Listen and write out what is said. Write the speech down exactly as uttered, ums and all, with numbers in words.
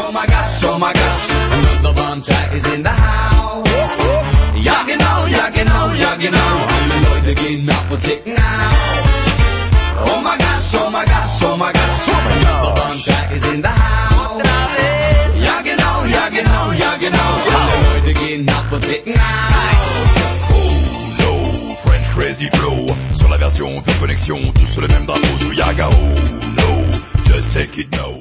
oh my gosh, oh my gosh, another Von Trapp is in the house. Ja genau, ja genau, ja genau, alle Leute gehen ab und ticken aus. Oh my gosh, oh my gosh, oh my gosh, another Von Trapp is in the house. Ja genau, ja genau, ja genau, alle Leute gehen ab und ticken aus. Oh no, French Crazy Flow, sur la version Pure Connexion, tous sur le même drapeau, sous Yaga. Oh no, just take it now.